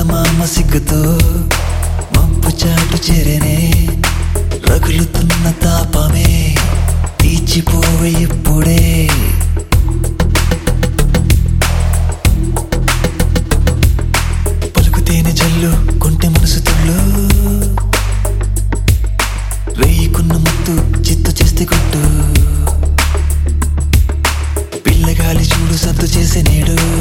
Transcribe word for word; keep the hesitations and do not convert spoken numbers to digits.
చందమామ సిగ్గుతో మబ్బు చాటు చేరనే రగులుతున్న తాపమే తీర్చిపోవే ఇప్పుడే పలుకుతేనే జల్లు కొంటె మనసు తుళ్ళు రేయికున్న ముత్తు చిత్తు చేస్తే కొట్టు పిల్లగాలి చూడు సద్దు చేసే నేడు